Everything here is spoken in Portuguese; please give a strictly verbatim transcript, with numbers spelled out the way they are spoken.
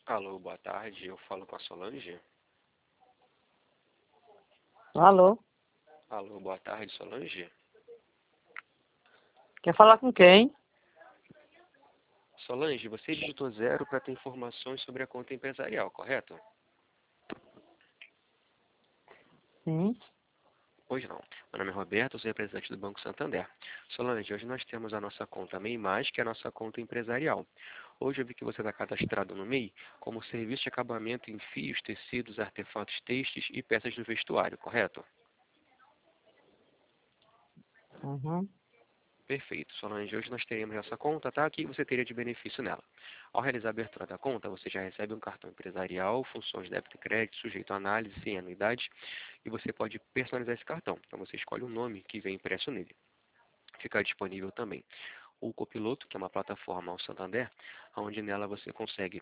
Alô, boa tarde. Eu falo com a Solange. Alô? Alô, boa tarde, Solange. Quer falar com quem? Solange, você digitou zero para ter informações sobre a conta empresarial, correto? Sim. Pois não. Meu nome é Roberto, sou representante do Banco Santander. Solange, hoje nós temos a nossa conta MEI Mais, que é a nossa conta empresarial. Hoje eu vi que você está cadastrado no MEI como serviço de acabamento em fios, tecidos, artefatos têxteis e peças do vestuário, correto? Uhum. Perfeito. Solange, hoje nós teremos essa conta, tá? O que você teria de benefício nela? Ao realizar a abertura da conta, você já recebe um cartão empresarial, funções de débito e crédito, sujeito a análise, sem anuidade, e você pode personalizar esse cartão. Então você escolhe o nome que vem impresso nele. Fica disponível também o Copiloto, que é uma plataforma ao Santander, onde nela você consegue